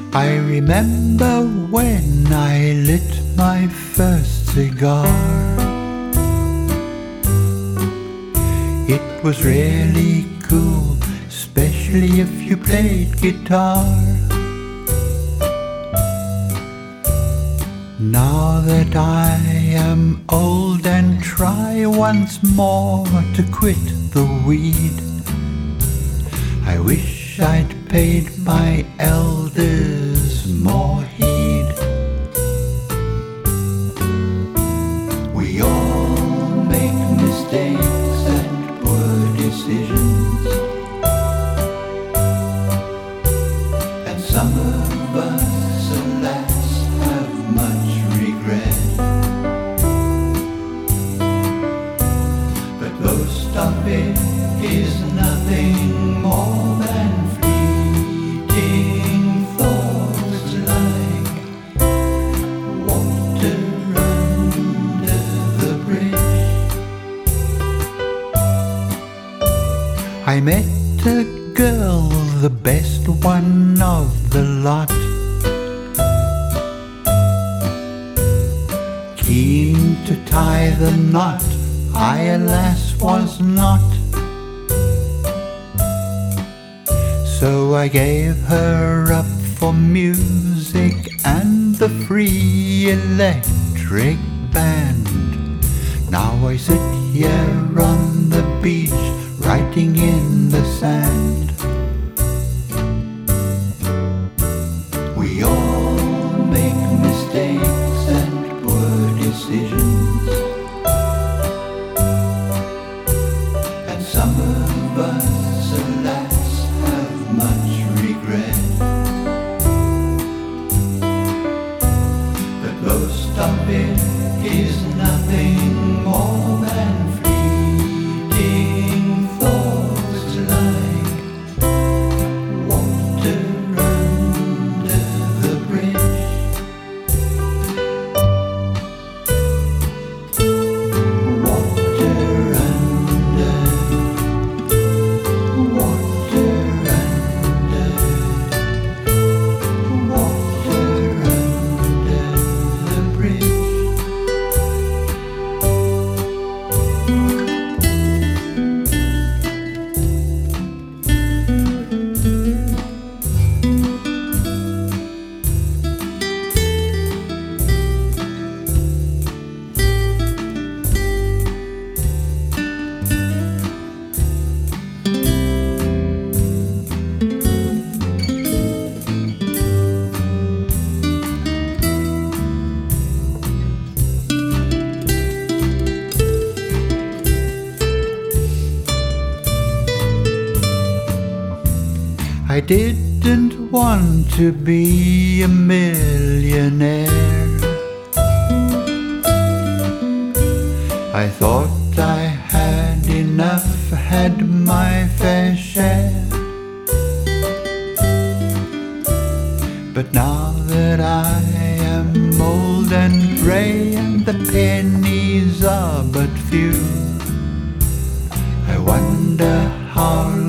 I remember when I lit my first cigar. It was really cool, especially if you played guitar. Now that I am old and try once more to quit the weed, I wish I'd paid my elders more heed. We all make mistakes and poor decisions, and some of us, alas, have much regret. But most of it is nothing more than fleeting thoughts, like water under the bridge. I met a girl, the best one of the lot, keen to tie the knot. I, alas, was not. So I gave her up for music and the free electric band. Now I sit here on the beach, writing in the sand. We all make mistakes and poor decisions, and some of us, alas, have much regret. But most of it is nothing more than fleeting thoughts, like water under the bridge. Water under, water under, water under the bridge. I didn't want to be a millionaire. I thought I had enough, had my fair share. But now that I am old and grey and the pennies are but few, I wonder how